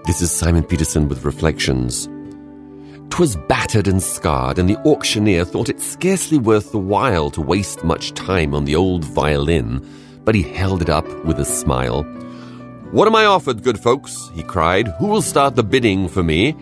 This is Simon Peterson with Reflections. 'Twas battered and scarred, and the auctioneer thought it scarcely worth the while to waste much time on the old violin, but he held it up with a smile. "What am I offered, good folks?" he cried. "Who will start the bidding for me?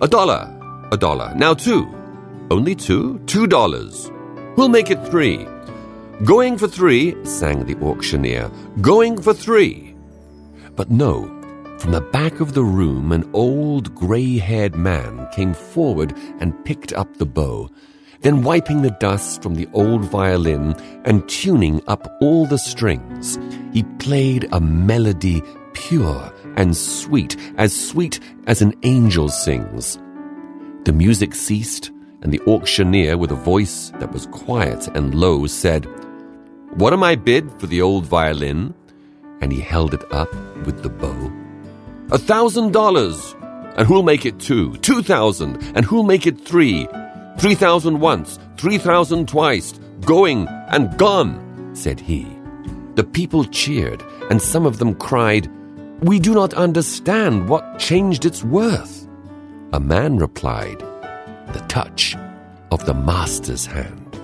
$1. Now 2. Only 2? $2. Who'll make it 3? Going for 3, sang the auctioneer. Going for 3. But no, from the back of the room an old grey-haired man came forward and picked up the bow. Then wiping the dust from the old violin and tuning up all the strings, he played a melody pure and sweet as an angel sings. The music ceased, and the auctioneer, with a voice that was quiet and low, said, "What am I bid for the old violin?" And he held it up with the bow. $1,000. And who'll make it 2? 2,000. And who'll make it 3? 3,000 once, 3,000 twice, going and gone, said he. The people cheered, and some of them cried, "We do not understand what changed its worth." A man replied, "The touch of the master's hand."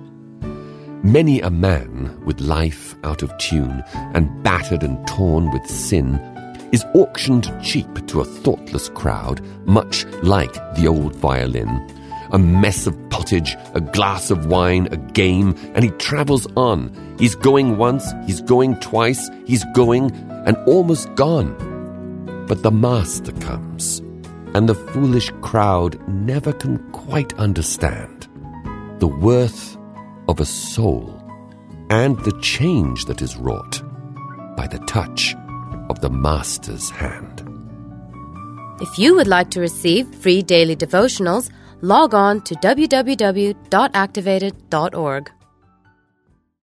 Many a man with life out of tune and battered and torn with sin is auctioned cheap to a thoughtless crowd, much like the old violin. A mess of pottage, a glass of wine, a game, and he travels on. He's going once, he's going twice, he's going and almost gone. But the master comes, and the foolish crowd never can quite understand the worth of a soul and the change that is wrought by the touch of the master's hand. If you would like to receive free daily devotionals, log on to www.activated.org.